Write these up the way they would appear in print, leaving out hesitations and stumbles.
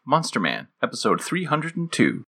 Monster Man, episode 302.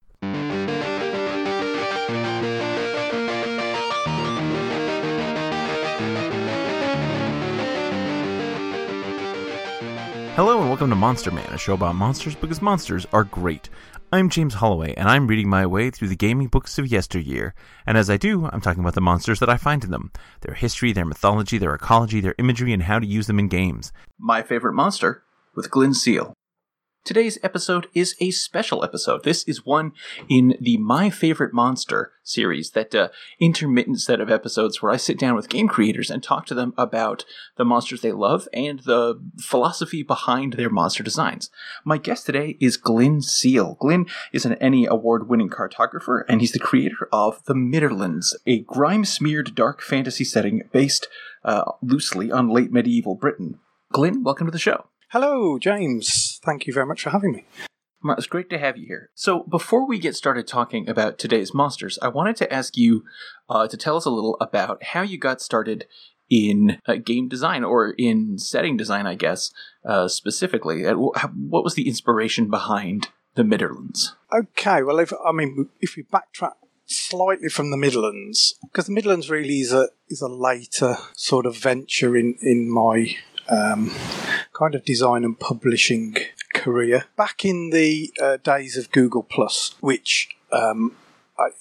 Hello and welcome to Monster Man, a show about monsters because monsters are great. I'm James Holloway, and I'm reading my way through the gaming books of yesteryear. And as I do, I'm talking about the monsters that I find in them. Their history, their mythology, their ecology, their imagery, and how to use them in games. My favorite monster, with Glyn Seal. Today's episode is a special episode. This is one in the My Favorite Monster series, that intermittent set of episodes where I sit down with game creators and talk to them about the monsters they love and the philosophy behind their monster designs. My guest today is Glyn Seal. Glyn is an ENnie award-winning cartographer, and he's the creator of The Midderlands, a grime-smeared dark fantasy setting based loosely on late medieval Britain. Glyn, welcome to the show. Hello, James. Thank you very much for having me. Well, it's great to have you here. So before we get started talking about today's monsters, I wanted to ask you to tell us a little about how you got started in game design, or in setting design, I guess, specifically. What was the inspiration behind The Midderlands? Okay, well, if we backtrack slightly from The Midderlands, because The Midderlands really is a later sort of venture in my kind of design and publishing career. Back in the days of Google+, which I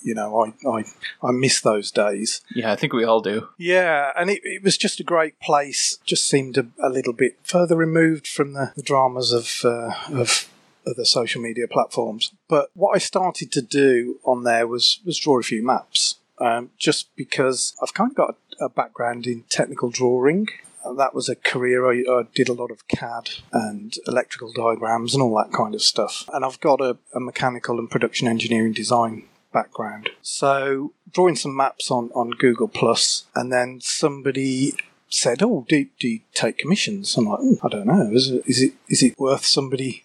miss those days. Yeah, I think we all do. Yeah, and it was just a great place. Just seemed a little bit further removed from the dramas of the social media platforms. But what I started to do on there was draw a few maps. Just because I've kind of got a background in technical drawing. That was a career. I did a lot of CAD and electrical diagrams and all that kind of stuff. And I've got a mechanical and production engineering design background. So drawing some maps on Google+, and then somebody said, "Oh, do you take commissions?" I'm like, I don't know. Is it worth somebody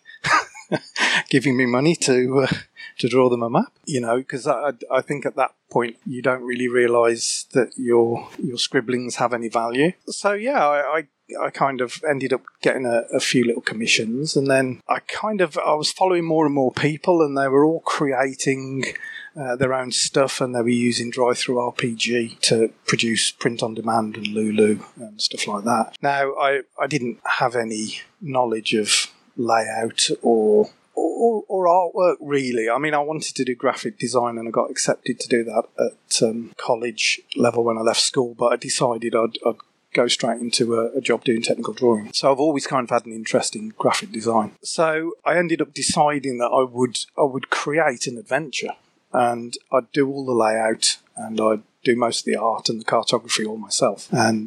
giving me money to draw them a map? You know, because I think at that point you don't really realise that your scribblings have any value. So yeah, I kind of ended up getting a few little commissions, and then I was following more and more people, and they were all creating their own stuff, and they were using Drive-Thru-RPG to produce print-on-demand and Lulu and stuff like that. Now, I didn't have any knowledge of layout or artwork, really. I mean, I wanted to do graphic design, and I got accepted to do that at college level when I left school, but I decided I'd go straight into a job doing technical drawing. So I've always kind of had an interest in graphic design. So I ended up deciding that I would create an adventure, and I'd do all the layout, and I'd do most of the art and the cartography all myself. And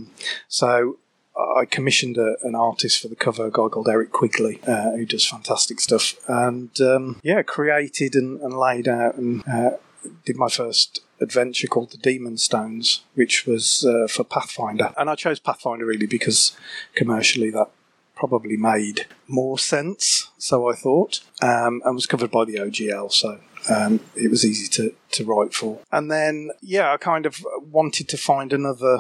so I commissioned an artist for the cover, a guy called Eric Quigley, who does fantastic stuff. And created and laid out and did my first adventure called The Demon Stones, which was for Pathfinder. And I chose Pathfinder really because commercially that probably made more sense, so I thought, and was covered by the OGL, so it was easy to write for. And then, I kind of wanted to find another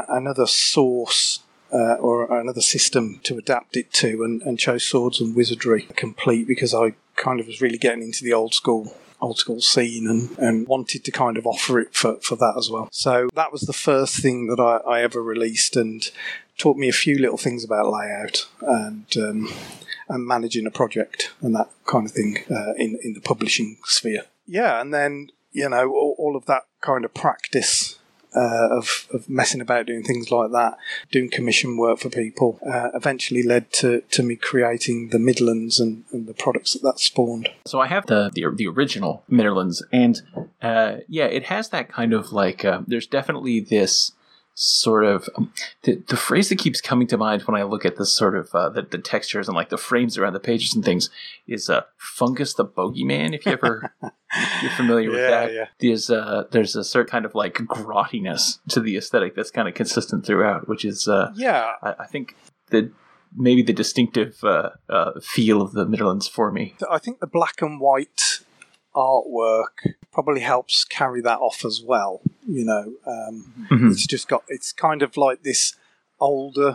source or another system to adapt it to, and chose Swords and Wizardry Complete because I kind of was really getting into the old school scene and wanted to kind of offer it for that as well. So that was the first thing that I ever released, and taught me a few little things about layout and managing a project and that kind of thing in the publishing sphere. Yeah, and then, all of that kind of practice of messing about doing things like that, doing commission work for people, eventually led to me creating the Midderlands and the products that spawned. So I have the original Midderlands, and it has that kind of like there's definitely this sort of the phrase that keeps coming to mind when I look at this sort of the textures and like the frames around the pages and things is Fungus the Bogeyman. If you ever you're familiar with that, yeah. There's a certain kind of like grottiness to the aesthetic that's kind of consistent throughout, which is I think maybe the distinctive feel of the Midderlands for me. I think the black and white artwork probably helps carry that off as well. It's just it's kind of like this older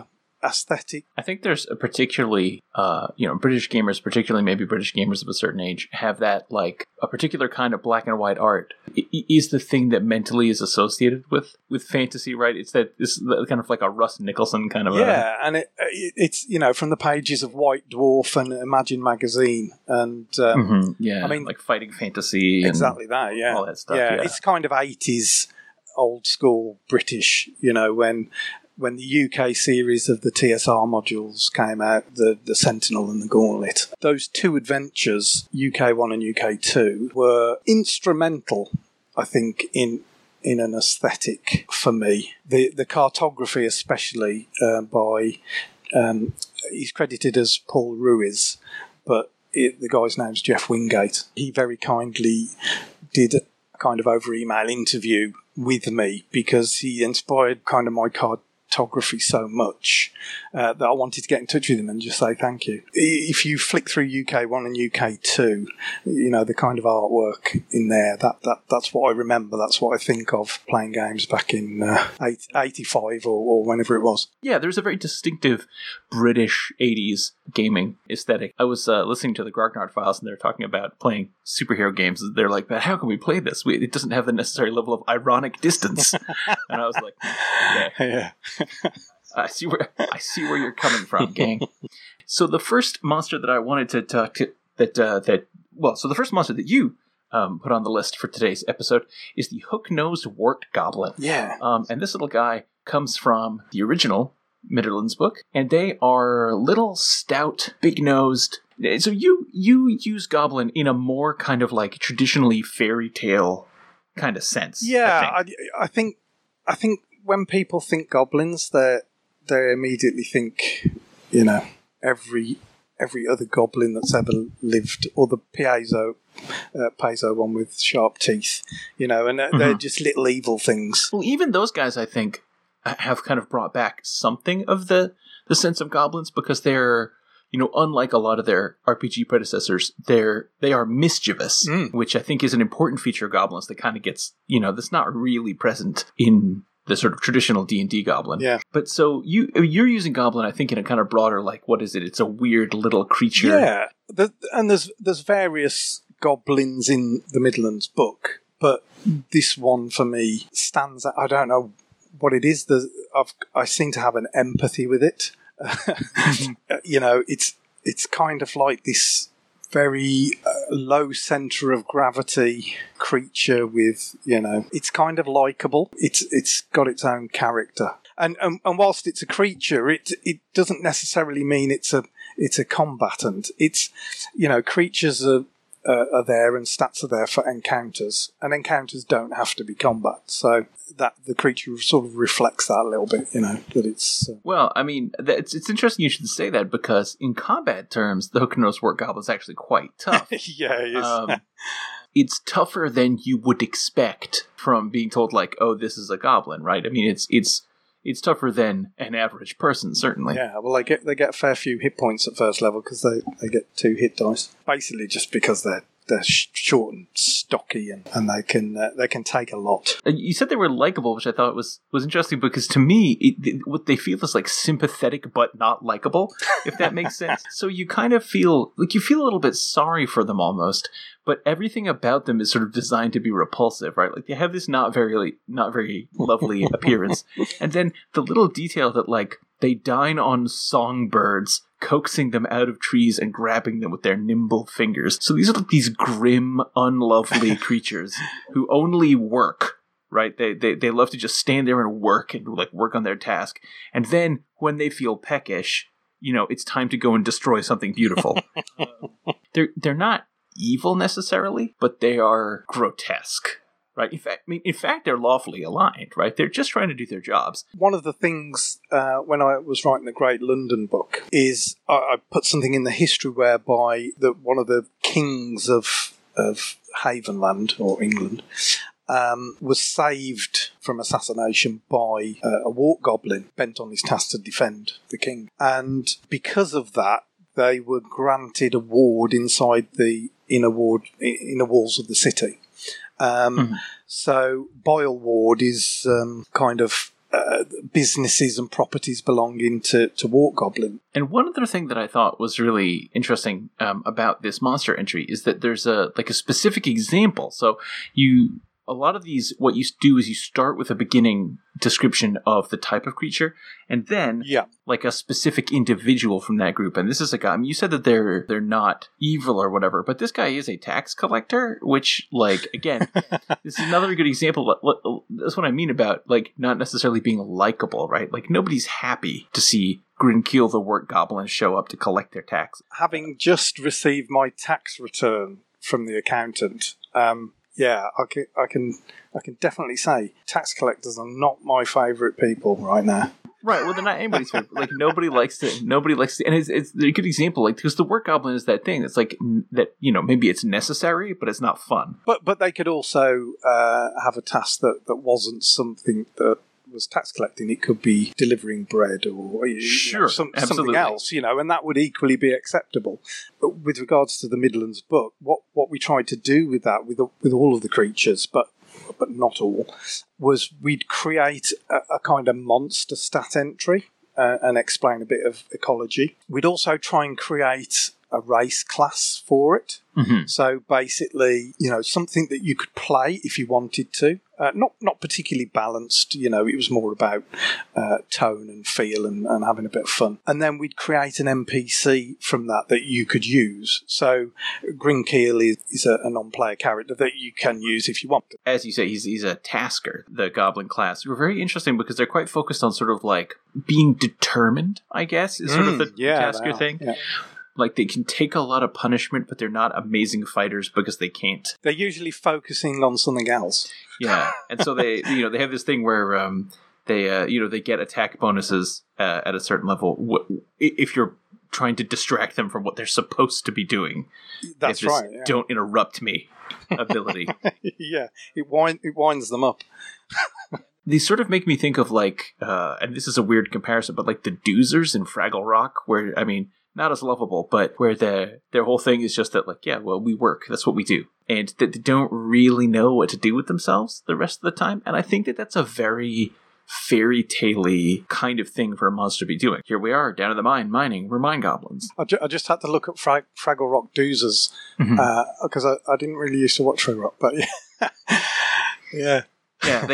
aesthetic. I think there's a particularly, British gamers, particularly maybe British gamers of a certain age, have that, like, a particular kind of black and white art is the thing that mentally is associated with fantasy, right? It's kind of like a Russ Nicholson kind of and it's, from the pages of White Dwarf and Imagine magazine, and I mean, like fighting fantasy, exactly that, all that stuff. Yeah, it's kind of 80s old school British, when the UK series of the TSR modules came out, the Sentinel and the Gauntlet, those two adventures, UK 1 and UK 2, were instrumental, I think, in an aesthetic for me. The cartography, especially by, he's credited as Paul Ruiz, but the guy's name's Jeff Wingate. He very kindly did a kind of over email interview with me because he inspired kind of my cartography so much that I wanted to get in touch with him and just say thank you. If you flick through UK 1 and UK 2, the kind of artwork in there, that's what I remember. That's what I think of playing games back in 85 or whenever it was. Yeah, there's a very distinctive British 80s gaming aesthetic. I was listening to the Grognard Files, and they're talking about playing superhero games. They're like, but how can we play this? It doesn't have the necessary level of ironic distance. And I was like, yeah. I see where you're coming from, gang. So the first monster that I wanted to talk to so the first monster that you put on the list for today's episode is the hook-nosed wart goblin. Yeah. And this little guy comes from the original Midderlands book, and they are little, stout, big-nosed. So you use goblin in a more kind of like traditionally fairy tale kind of sense. Yeah, I think when people think goblins, they immediately think, every other goblin that's ever lived, or the Paizo one with sharp teeth, and they're just little evil things. Well, even those guys, I think, have kind of brought back something of the sense of goblins, because they're, unlike a lot of their RPG predecessors, they are mischievous, which I think is an important feature of goblins that kind of gets, that's not really present in the sort of traditional D&D goblin. Yeah. But so you're using goblin, I think, in a kind of broader, like, what is it? It's a weird little creature. Yeah. And there's various goblins in the Midlands book, but this one for me stands out. I don't know what it is. I seem to have an empathy with it. It's kind of like this very low center of gravity creature with, it's kind of likable. It's got its own character. And whilst it's a creature, it doesn't necessarily mean it's a combatant. It's, creatures are there and stats are there for encounters, and encounters don't have to be combat. So that the creature sort of reflects that a little bit, that it's... Well, I mean, it's interesting you should say that, because in combat terms, the hook-nosed wart goblin is actually quite tough. Yeah, it is. It's tougher than you would expect from being told, like, oh, this is a goblin, right? I mean, it's tougher than an average person, certainly. Yeah, well, they get a fair few hit points at first level because they get 2 hit dice, basically just because they're short and stocky, and they can take a lot. You said they were likable, which I thought was interesting, because to me, what they feel is like sympathetic but not likable, if that makes sense. So you kind of feel a little bit sorry for them almost, but everything about them is sort of designed to be repulsive, right? Like, they have this not very lovely appearance, and then the little detail that, like, they dine on songbirds, coaxing them out of trees and grabbing them with their nimble fingers. So these are like these grim, unlovely creatures who only work, right? They love to just stand there and work on their task. And then when they feel peckish, it's time to go and destroy something beautiful. They're not evil necessarily, but they are grotesque. Right. In fact, they're lawfully aligned. Right. They're just trying to do their jobs. One of the things when I was writing the Great London book is I put something in the history whereby one of the kings of Havenland, or England, was saved from assassination by a wart goblin bent on his task to defend the king, and because of that, they were granted a ward inside the inner walls of the city. So Boyle Ward is kind of businesses and properties belonging to Wart Goblin. And one other thing that I thought was really interesting about this monster entry is that there's a specific example. So a lot of these, what you do is you start with a beginning description of the type of creature, and then like a specific individual from that group. And this is a guy. I mean, you said that they're not evil or whatever, but this guy is a tax collector, which, like, again, this is another good example. That's what I mean about, like, not necessarily being likable, right? Like, nobody's happy to see Grinkeel the Wart Goblin show up to collect their tax. Having just received my tax return from the accountant, yeah, I can definitely say tax collectors are not my favourite people right now. Right, well, they're not anybody's favorite. Like, nobody likes to, and it's a good example, like, because the Wart Goblin is that thing that's like, that, you know, maybe it's necessary, but it's not fun. But they could also have a task that wasn't something that was tax collecting. It could be delivering bread or something else, you know, and that would equally be acceptable. But with regards to the Midlands book, what we tried to do with that, with all of the creatures, but not all, was we'd create a kind of monster stat entry and explain a bit of ecology. We'd also try and create a race class for it. Mm-hmm. So basically, you know, something that you could play if you wanted to. Not particularly balanced, you know, it was more about tone and feel and having a bit of fun. And then we'd create an NPC from that you could use. So Grinkeel is a non-player character that you can use if you want to. As you say, he's a tasker, the goblin class. Who are very interesting because they're quite focused on sort of like being determined, I guess, is sort of the tasker thing. Yeah. Like, they can take a lot of punishment, but they're not amazing fighters because they can't. They're usually focusing on something else. Yeah, and so they have this thing where they get attack bonuses at a certain level if you're trying to distract them from what they're supposed to be doing. That's right. Yeah. Don't interrupt me ability. Yeah, it winds them up. These sort of make me think of, like, and this is a weird comparison, but like the Doozers in Fraggle Rock, where, I mean, not as lovable, but where their whole thing is just that, like, yeah, well, we work, that's what we do. And that they don't really know what to do with themselves the rest of the time. And I think that that's a very fairy tale-y kind of thing for a monster to be doing. Here we are, down in the mine, mining, we're mine goblins. I just had to look up Fraggle Rock Doozers, because I didn't really used to watch Fraggle Rock, but yeah. Yeah. Yeah,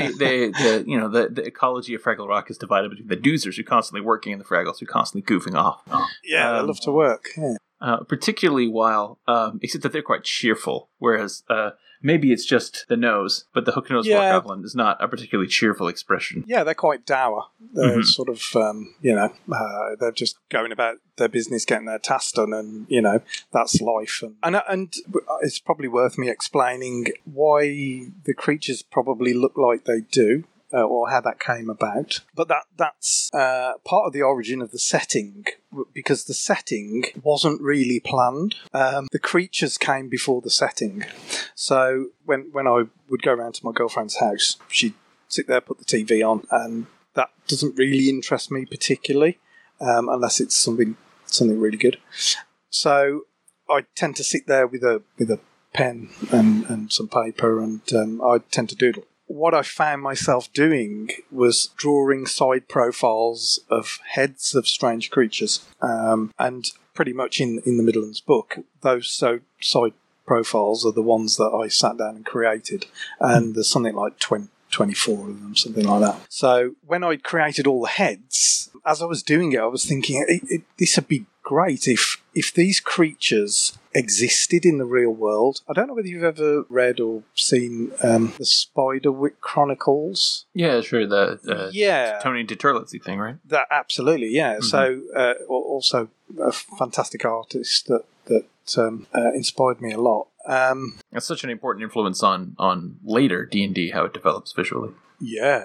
the ecology of Fraggle Rock is divided between the Doozers who are constantly working and the Fraggles who are constantly goofing off. Yeah, they love to work. Yeah. Particularly while, except that they're quite cheerful, whereas maybe it's just the nose, but the hook-nosed Wart Goblin is not a particularly cheerful expression. Yeah, they're quite dour. They're sort of, they're just going about their business, getting their tasks done, and, you know, that's life. And it's probably worth me explaining why the creatures probably look like they do. Or how that came about. But that's part of the origin of the setting, because the setting wasn't really planned. The creatures came before the setting. So when I would go around to my girlfriend's house, she'd sit there, put the TV on, and that doesn't really interest me particularly, unless it's something really good. So I tend to sit there with a pen and some paper, and I tend to doodle. What I found myself doing was drawing side profiles of heads of strange creatures. And pretty much in the Midlands book, those side profiles are the ones that I sat down and created. And there's something like 24 of them, something like that. So when I'd created all the heads, as I was doing it, I was thinking, this would be great if these creatures existed in the real world. I don't know whether you've ever read or seen the Spiderwick Chronicles. Yeah, sure. The Tony DeTurletsy thing, right? That absolutely, yeah. Mm-hmm. So also a fantastic artist that inspired me a lot. That's such an important influence on later D&D, how it develops visually. Yeah.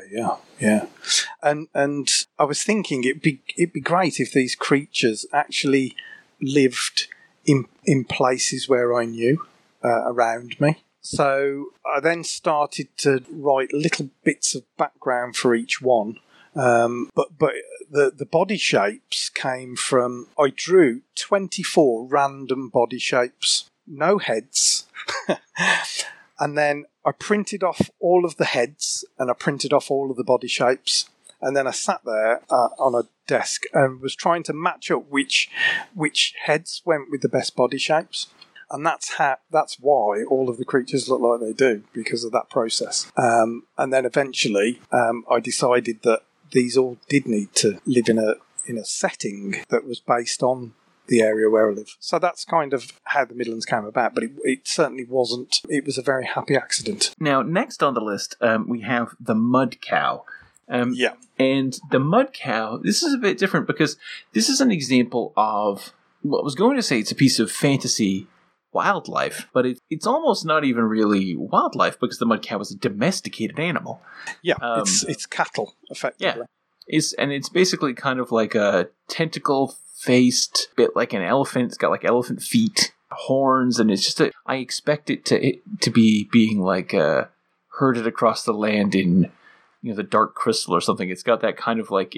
And I was thinking it'd be great if these creatures actually lived in places where I knew around me. So I then started to write little bits of background for each one. But the body shapes came from, I drew 24 random body shapes, no heads. And then I printed off all of the heads and I printed off all of the body shapes. And then I sat there on a desk and was trying to match up which heads went with the best body shapes. And that's why all of the creatures look like they do, because of that process. And then eventually I decided that these all did need to live in a setting that was based on the area where I live. So that's kind of how the Midlands came about, but it certainly wasn't. It was a very happy accident. Now, next on the list, we have the mud cow. Yeah. And the mud cow, this is a bit different because this is an example of, well, I was going to say it's a piece of fantasy wildlife, but it's almost not even really wildlife because the mud cow is a domesticated animal. Yeah, it's cattle, effectively. Yeah. It's basically kind of like a tentacle-faced bit like an elephant. It's got like elephant feet, horns, and it's just I expect it to be being like herded across the land in the Dark Crystal or something. It's got that kind of like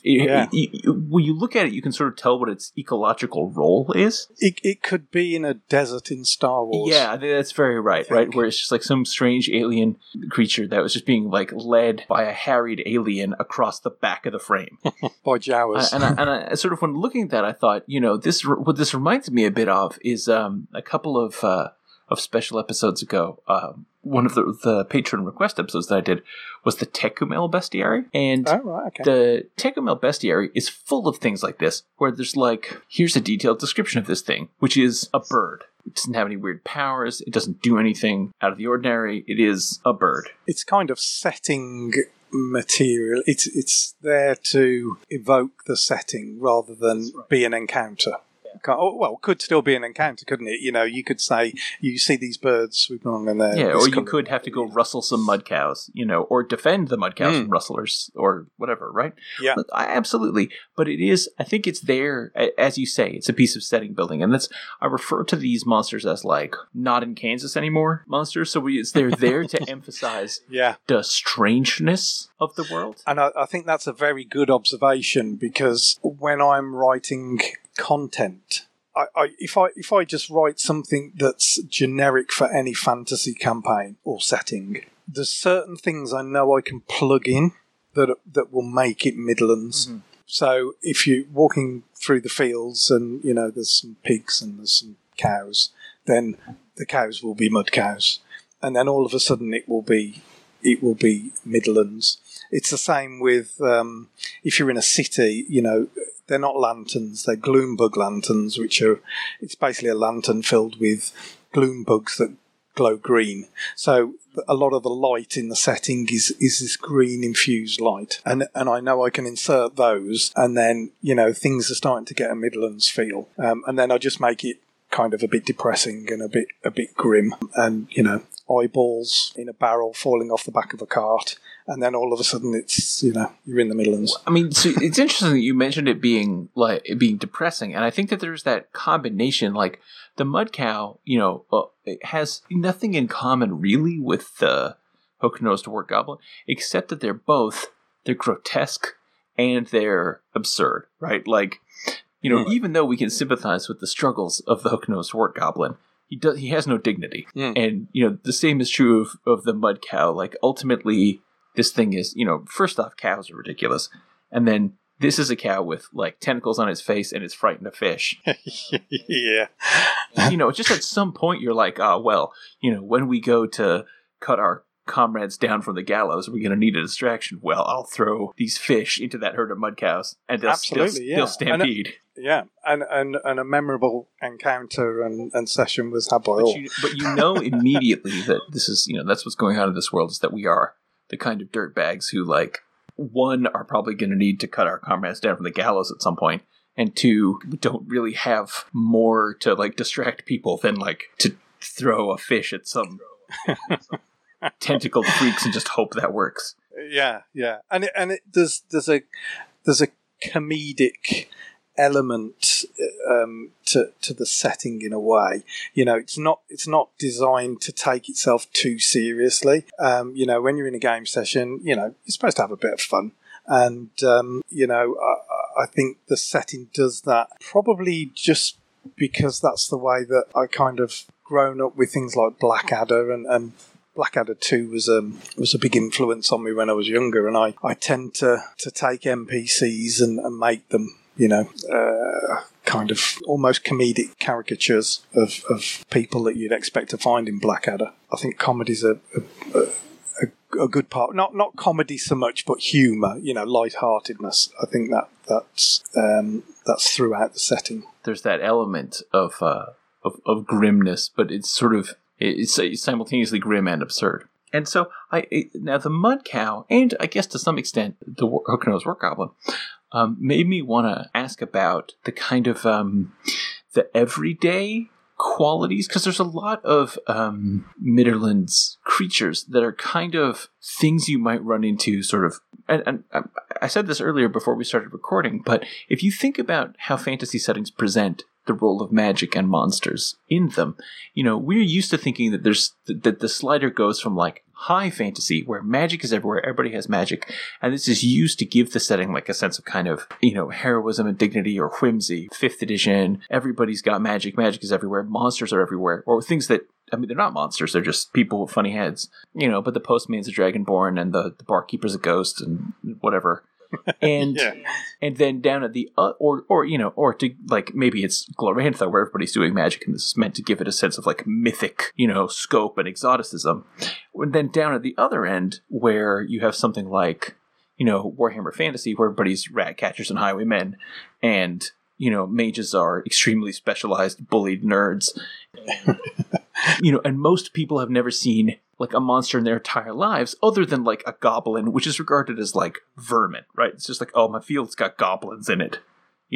when you look at it, you can sort of tell what its ecological role is. It could be in a desert in Star Wars. Yeah, that's very right, where it's just like some strange alien creature that was just being like led by a harried alien across the back of the frame by Jawas. And I sort of when looking at that, I thought, what this reminds me a bit of is a couple of special episodes ago. One of the patron request episodes that I did was the Tecumel Bestiary. And the Tecumel Bestiary is full of things like this, where there's like, here's a detailed description of this thing, which is a bird. It doesn't have any weird powers. It doesn't do anything out of the ordinary. It is a bird. It's kind of setting material. It's there to evoke the setting rather than be an encounter. Could still be an encounter, couldn't it? You could say you see these birds swooping along and they're or you could have to go rustle some mud cows, or defend the mud cows from rustlers or whatever, right? Yeah, absolutely. But it is, I think it's there, as you say, it's a piece of setting building, and I refer to these monsters as like not in Kansas anymore monsters. So they're there to emphasize the strangeness of the world, and I think that's a very good observation because when I'm writing content, if I just write something that's generic for any fantasy campaign or setting, there's certain things I know I can plug in that will make it Midlands. Mm-hmm. So if you're walking through the fields and there's some pigs and there's some cows, then the cows will be mud cows, and then all of a sudden it will be Midlands. It's the same with if you're in a city, they're not lanterns, they're gloom bug lanterns, it's basically a lantern filled with gloom bugs that glow green. So a lot of the light in the setting is this green infused light. And I know I can insert those, and then, things are starting to get a Midlands feel. And then I just make it kind of a bit depressing and a bit grim, and, eyeballs in a barrel falling off the back of a cart, and then all of a sudden it's you're in the Midlands. I mean, so it's interesting that you mentioned it being depressing, and I think that there's that combination. Like the mud cow, it has nothing in common really with the hook-nosed wart goblin, except that they're grotesque and they're absurd, right? Like even though we can sympathize with the struggles of the hook-nosed wart goblin, he has no dignity. And the same is true of the mud cow. Like ultimately this thing is, first off, cows are ridiculous, and then this is a cow with like tentacles on its face and it's frightened of fish. Yeah. Just at some point you're like, when we go to cut our comrades down from the gallows, are we going to need a distraction? Well, I'll throw these fish into that herd of mud cows and they'll stampede. And a memorable encounter and session was had by all. But immediately that this is, that's what's going on in this world, is that we are the kind of dirtbags who, like, one, are probably going to need to cut our comrades down from the gallows at some point, and two, we don't really have more to, like, distract people than, like, to throw a fish at some tentacled freaks and just hope that works. Yeah. And there's a comedic element to the setting in a way. It's not designed to take itself too seriously. When you're in a game session, you're supposed to have a bit of fun. And, I think the setting does that probably just because that's the way that I kind of grown up with things like Blackadder and Blackadder 2 was a big influence on me when I was younger, and I tend to take NPCs and make them, kind of almost comedic caricatures of people that you'd expect to find in Blackadder. I think comedy's a good part. Not comedy so much, but humour, lightheartedness. I think that's throughout the setting. There's that element of grimness, but it's sort of it's simultaneously grim and absurd. And so now the Mud Cow, and I guess to some extent the Hook-Nosed Work Goblin, made me want to ask about the kind of the everyday qualities, because there's a lot of Midderland's creatures that are kind of things you might run into sort of, and I said this earlier before we started recording, but if you think about how fantasy settings present the role of magic and monsters in them, we're used to thinking that that the slider goes from like high fantasy where magic is everywhere, everybody has magic, and this is used to give the setting like a sense of kind of heroism and dignity or whimsy. 5th edition, everybody's got magic is everywhere, monsters are everywhere, or things that, I mean, they're not monsters, they're just people with funny heads, but the postman's a dragonborn and the barkeeper's a ghost and whatever. And yeah. And then down at the or to, like, maybe it's Glorantha where everybody's doing magic and this is meant to give it a sense of like mythic scope and exoticism. And then down at the other end where you have something like Warhammer Fantasy where everybody's rat catchers and highwaymen, and mages are extremely specialized bullied nerds. And most people have never seen like a monster in their entire lives other than like a goblin, which is regarded as like vermin, right? It's just like, oh, my field's got goblins in it.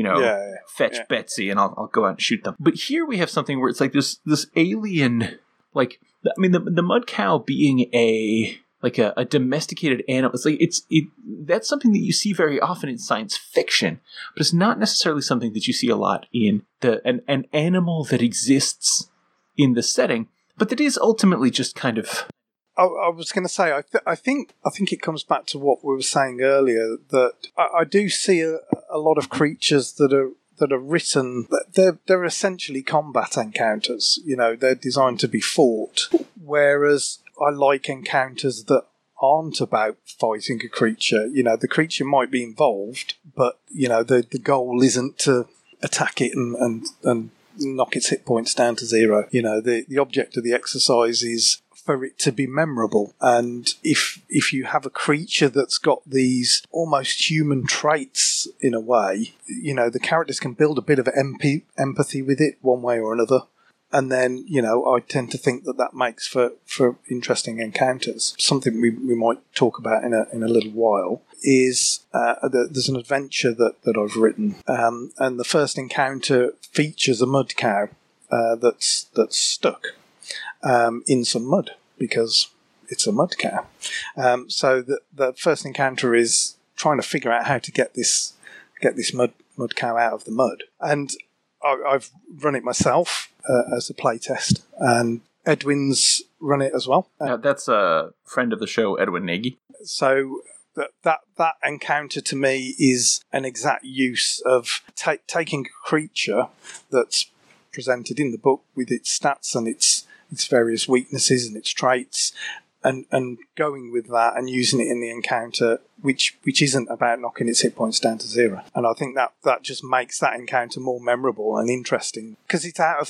Fetch Betsy and I'll go out and shoot them. But here we have something where it's like this alien, like, I mean, the Mud Cow being a domesticated animal. It's like that's something that you see very often in science fiction, but it's not necessarily something that you see a lot in an animal that exists in the setting, but that is ultimately just kind of. I was going to say, I think it comes back to what we were saying earlier, that I do see a lot of creatures that are written. They're essentially combat encounters. They're designed to be fought, whereas I like encounters that aren't about fighting a creature. The creature might be involved, but the goal isn't to attack it and knock its hit points down to 0. The object of the exercise is for it to be memorable. And if you have a creature that's got these almost human traits in a way, the characters can build a bit of empathy with it one way or another. And then, I tend to think that makes for interesting encounters. Something we might talk about in a little while is there's an adventure that I've written, and the first encounter features a mud cow that's stuck in some mud because it's a mud cow. So the first encounter is trying to figure out how to get this mud cow out of the mud, and I've run it myself as a playtest, and Edwin's run it as well. That's a friend of the show, Edwin Nagy. So that encounter to me is an exact use of taking a creature that's presented in the book with its stats and its various weaknesses and its traits, and going with that and using it in the encounter, which isn't about knocking its hit points down to 0. And I think that just makes that encounter more memorable and interesting because it's out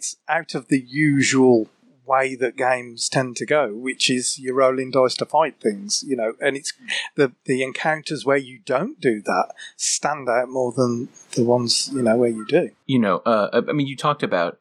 of the usual way that games tend to go, which is you're rolling dice to fight things, and it's the encounters where you don't do that stand out more than the ones where you do. I mean, you talked about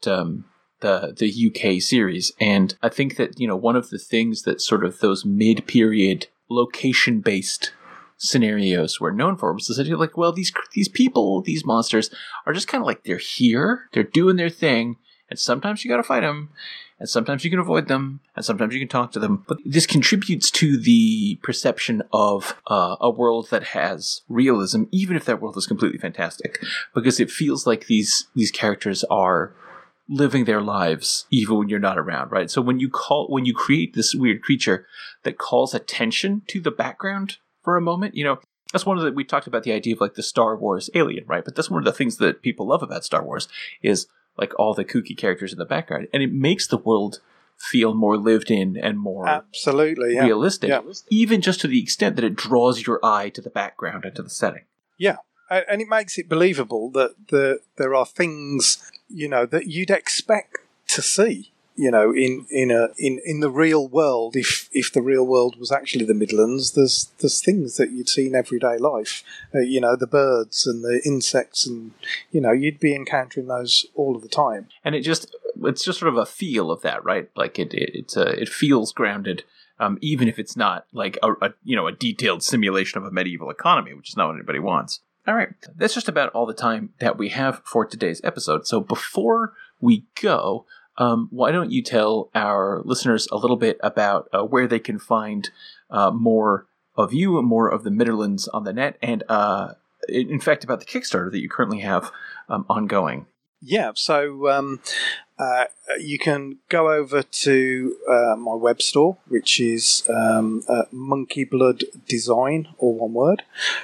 the UK series, and I think that one of the things that sort of those mid-period location-based scenarios were known for was that you're like, well, these people, these monsters are just kind of like they're here, they're doing their thing, and sometimes you got to fight them. And sometimes you can avoid them, and sometimes you can talk to them. But this contributes to the perception of a world that has realism, even if that world is completely fantastic, because it feels like these characters are living their lives even when you're not around, right? So when you create this weird creature that calls attention to the background for a moment, that's one of we talked about the idea of like the Star Wars alien, right? But that's one of the things that people love about Star Wars is like all the kooky characters in the background, and it makes the world feel more lived in and more absolutely realistic, yeah. even just to the extent that it draws your eye to the background and to the setting. Yeah, and it makes it believable that there are things, that you'd expect to see, in the real world. If the real world was actually the Midlands, there's things that you'd see in everyday life, the birds and the insects, and you'd be encountering those all of the time. And it's just sort of a feel of that, right? Like it feels grounded, even if it's not like a detailed simulation of a medieval economy, which is not what anybody wants. All right, that's just about all the time that we have for today's episode. So before we go, why don't you tell our listeners a little bit about where they can find more of you, more of the Midderlands on the net, and in fact about the Kickstarter that you currently have ongoing. Yeah, so you can go over to my web store, which is monkeyblooddesign, all one word,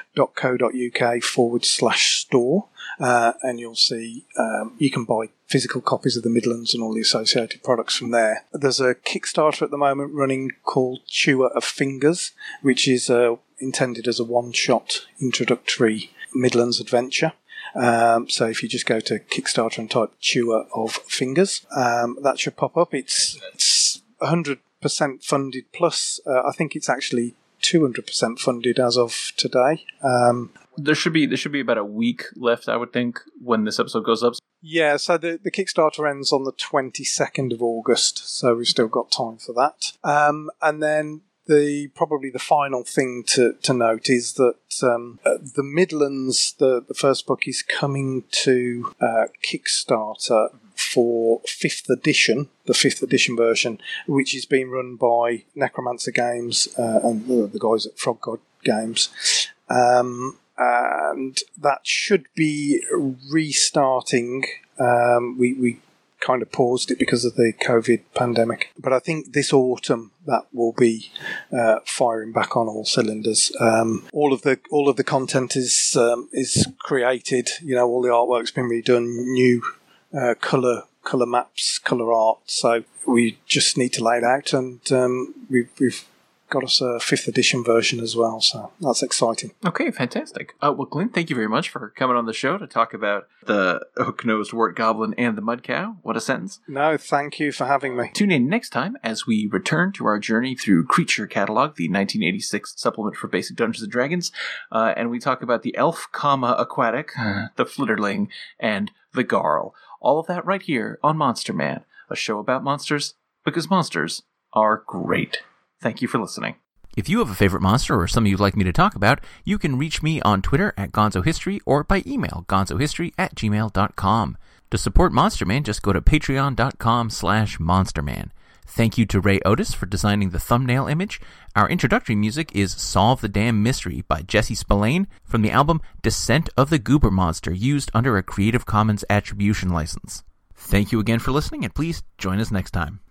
.co.uk/store, and you'll see you can buy physical copies of the Midlands and all the associated products from there. There's a Kickstarter at the moment running called Chewer of Fingers, which is intended as a one-shot introductory Midlands adventure. So if you just go to Kickstarter and type Chewer of Fingers, that should pop up. It's 100% funded plus. I think it's actually 200% funded as of today. There should be about a week left, I would think, when this episode goes up. Yeah, so the Kickstarter ends on the 22nd of August, so we've still got time for that. And then probably the final thing to note is that the Midlands, the first book, is coming to Kickstarter for 5th edition, the 5th edition version, which is being run by Necromancer Games and the guys at Frog God Games. And that should be restarting. We kind of paused it because of the COVID pandemic, but I think this autumn that will be firing back on all cylinders. All of the content is created. All the artwork's been redone, new color maps, color art. So we just need to lay it out, and we've got us a 5th edition version as well, so that's exciting. Okay, fantastic. Well, Glenn, thank you very much for coming on the show to talk about the Hook-Nosed Wart Goblin and the Mud Cow. What a sentence. No, thank you for having me. Tune in next time as we return to our journey through Creature Catalog, the 1986 supplement for Basic Dungeons & Dragons, and we talk about the Elf, Aquatic, the Flitterling, and the Garl. All of that right here on Monster Man, a show about monsters because monsters are great. Thank you for listening. If you have a favorite monster or something you'd like me to talk about, you can reach me on Twitter at GonzoHistory or by email, gonzohistory@gmail.com. To support Monster Man, just go to patreon.com/monsterman. Thank you to Ray Otis for designing the thumbnail image. Our introductory music is Solve the Damn Mystery by Jesse Spillane from the album Descent of the Goober Monster, used under a Creative Commons Attribution license. Thank you again for listening, and please join us next time.